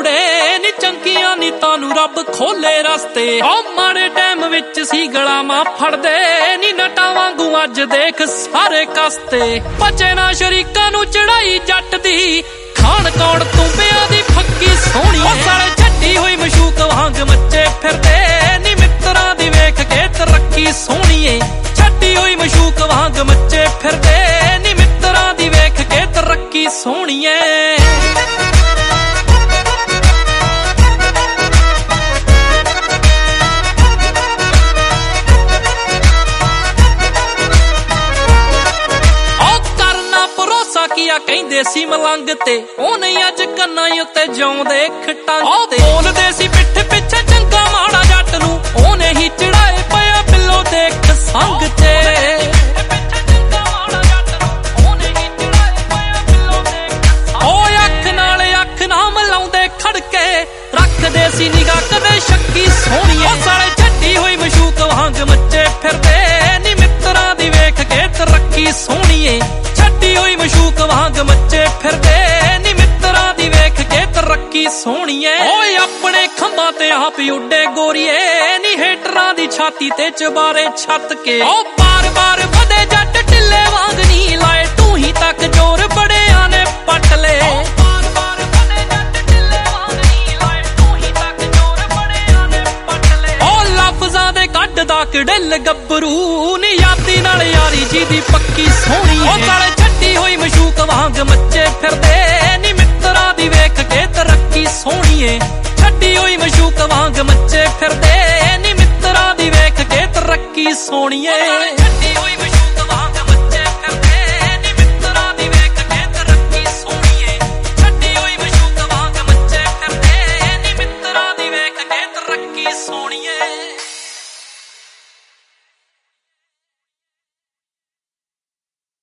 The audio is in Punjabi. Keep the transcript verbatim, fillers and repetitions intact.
ਮੁੜੇ ਨੀ ਚੰਗੀਆਂ ਨੀ ਤਾਨੂੰ ਰੱਬ ਖੋਲੇ ਰਸਤੇ। ਓ ਮਾੜੇ ਟਾਈਮ ਵਿੱਚ ਸੀ ਗਲਾਮਾਂ ਫੜਦੇ ਨੀ ਨਟਾਂ ਵਾਂਗੂ ਅੱਜ ਦੇਖ ਸਾਰੇ ਕਸਤੇ। ਬਚੇ ਨਾ ਸ਼ਰੀਕਾਂ ਨੂੰ ਚੜਾਈ ਜੱਟ ਦੀ ਖਾਣ ਕੌਣ ਤੁੰਬਿਆਂ ਦੀ ਫੱਕੀ ਸੋਹਣੀ। ਓ ਸਾਲੇ ਛੱਡੀ ਹੋਈ ਮਸ਼ੂਕ ਵਾਂਗ ਮੱਚੇ ਫਿਰਦੇ ਨੀ ਮਿੱਤਰਾਂ ਦੀ ਵੇਖ ਕੇ ਤਰੱਕੀ ਸੋਹਣੀਏ। ਛੱਡੀ ਹੋਈ ਮਸ਼ੂਕ ਵਾਂਗ ਮੱਚੇ ਫਿਰਦੇ ਨੀ ਮਿੱਤਰਾਂ ਦੀ ਵੇਖ ਕੇ ਤਰੱਕੀ ਸੋਹਣੀਏ। ਕੀਆ ਕਹਿੰਦੇ ਸੀ ਮਲੰਗ ਤੇ ਉਹਨੇ ਅੱਜ ਕੰਨਾਂ ਉੱਤੇ ਜਿਉਂਦੇ ਖਟਾਂ ਤੇ। ਬੋਲਦੇ ਸੀ ਪਿੱਠ ਪਿੱਛੇ ਚੰਗਾ ਮਾੜਾ ਜੱਟ ਨੂੰ ਉਹਨੇ ਹੀ ਚੜਾਏ ਪਿਆ ਬਿੱਲੋ ਦੇਖ ਸੰਗ ਤੇ। ਓਏ ਅੱਖ ਨਾਲ ਅੱਖ ਨਾ ਮਿਲਾਉਂਦੇ ਖੜਕੇ ਰੱਖਦੇ ਸੀ ਨਿਗਾਹ ਕਦੇ ਸ਼ੱਕੀ ਸੋਹਣੀਏ। ਉਹ ਸਾਲੇ ਛੱਡੀ ਹੋਈ ਮਸ਼ੂਕ ਵਾਂਗ ਮੱਚੇ ਫਿਰਦੇ ਨੀ ਮਿੱਤਰਾਂ ਦੀ ਵੇਖ ਕੇ ਤਰੱਕੀ ਸੋਹਣੀਏ। ਛੱਡੀ ਹੋਈ ਮਸ਼ੂਕ ਵਾਂਗ ਮੱਚੇ ਫਿਰਦੇ ਨੀ ਮਿੱਤਰਾਂ ਦੀ ਵੇਖ ਕੇ ਤਰੱਕੀ ਸੋਹਣੀਏ। ਓਏ ਆਪਣੇ ਖੰਭਾਂ ਤੇ ਆਪ ਉੱਡੇ ਗੋਰੀਏ ਨੀ ਹੇਟਰਾਂ ਦੀ ਛਾਤੀ ਤੇ ਚਬਾਰੇ ਛੱਤ ਕੇ। ਓ ਬਾਰ ਬਾਰ ਵਧੇ ਜੱਟ ਢਿੱਲੇ ਵਾਂਗ ਨੀ ਲਾਏ ਤੂੰ ਹੀ ਤੱਕ ਜੋਰ ਬੜਿਆਂ ਨੇ ਪੱਟ ਲੇ। ਦੇ ਕੱਢਦਾ ਕੜਿੱਲ ਗੱਭਰੂ ਨੀ ਯਾਦੀ ਨਾਲ ਯਾਰੀ ਜੀ ਦੀ ਪੱਕੀ ਸੋਹਣੀ। ਉਹ ਸਾਲੇ ਛੱਡੀ ਹੋਈ ਮਸ਼ੂਕ ਵਾਂਗ ਮੱਚੇ ਫਿਰਦੇ ਨੀ ਮਿੱਤਰਾਂ ਦੀ ਵੇਖ ਕੇ ਤਰੱਕੀ ਸੋਹਣੀਏ। ਛੱਡੀ ਹੋਈ ਮਸ਼ੂਕ ਵਾਂਗ ਮੱਚੇ ਫਿਰਦੇ ਨੀ ਮਿੱਤਰਾਂ ਦੀ ਵੇਖ ਕੇ ਤਰੱਕੀ ਸੋਹਣੀਏ। ਛੱਡੀ ਹੋਈ ਮਸ਼ੂਕ ਵਾਂਗ ਮੱਚੇ ਫਿਰਦੇ ਨੀ ਮਿੱਤਰਾਂ ਦੀ ਵੇਖ ਕੇ ਤਰੱਕੀ ਸੋਹਣੀਏ। ਛੱਡੀ ਹੋਈ ਮਸ਼ੂਕ ਵਾਂਗ ਮੱਚੇ ਫਿਰਦੇ ਨੀ ਮਿੱਤਰਾਂ ਦੀ ਵੇਖ ਕੇ ਤਰੱਕੀ ਸੋਹਣੀਏ।